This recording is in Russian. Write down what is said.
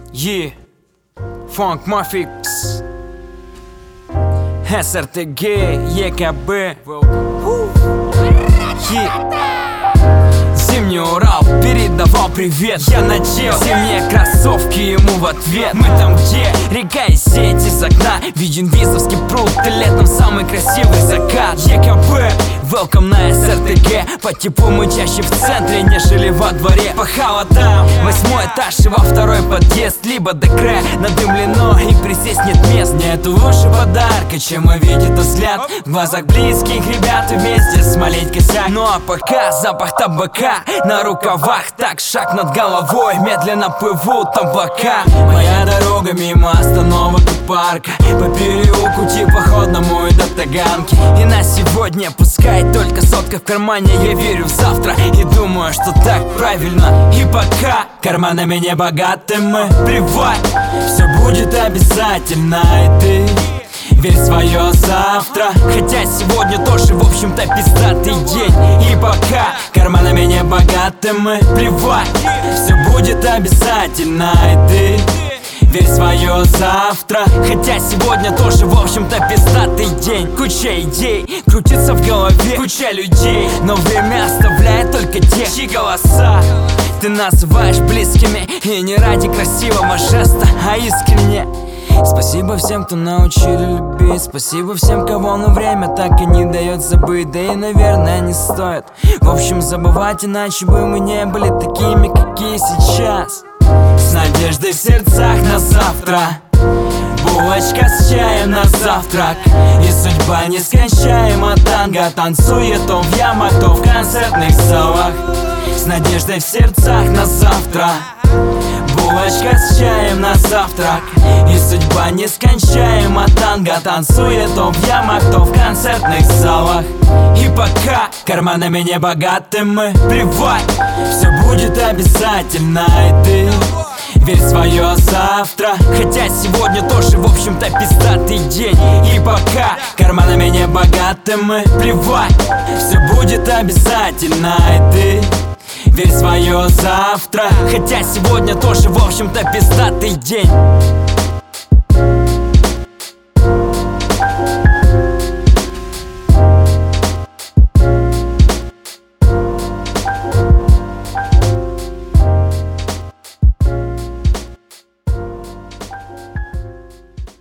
Yeah, Funk Mafix, СРТГ, ЕКБ. Зимний Урал передавал привет. Я надел зимние кроссовки ему в ответ. Мы там, где река и сеть из окна, виден Визовский пруд, и летом самый красивый закат. ЕКБ, welcome на СРТГ. По типу мы чаще в центре, нежели во дворе. По холодам 8-й этаж и во 2-й подъезд, либо ДК надымлено и присесть нет мест. Нету лучше подарка, чем увидит взгляд в глазах близких ребят, вместе смолить косяк. Ну а пока запах табака на рукавах, так шаг над головой, медленно плывут облака. Моя дорога мимо остановок и парка, по переулку типа Ходному и до Таганки. И на сегодня пускай только сотка в кармане, я верю в завтра и думаю, что так правильно. И пока карманами не богаты мы, плевать, все будет обязательно. И ты верь в свое завтра, хотя сегодня тоже, в общем-то, пиздатый день. И пока карманами не богаты мы, плевать, все будет обязательно. И ты верь в свое завтра, хотя сегодня тоже, в общем-то, пиздатый день. Куча идей крутится в голове, куча людей, но время оставляет только те, чьи голоса ты называешь близкими. И не ради красивого жеста, а искренне. Спасибо всем, кто научили любить. Спасибо всем, кого на время так и не дает забыть. Да и, наверное, не стоит, в общем, забывать, иначе бы мы не были такими, какие сейчас. С надеждой в сердцах на завтра, булочка с чаем на завтрак. И судьба нескончаема, танго танцует то в ямах, то в концертных залах. С надеждой в сердцах на завтра, булочка с чаем на завтрак. И судьба нескончаема, танго танцует то в ямах, то в концертных залах. И пока карманами не богаты мы, плевать, все будет обязательно. И ты верь в свое завтра, хотя сегодня тоже, в общем-то, пиздатый день. И пока карманами не богаты мы, плевать, все будет обязательно. И ты верь в свое завтра, хотя сегодня тоже, в общем-то, пиздатый день.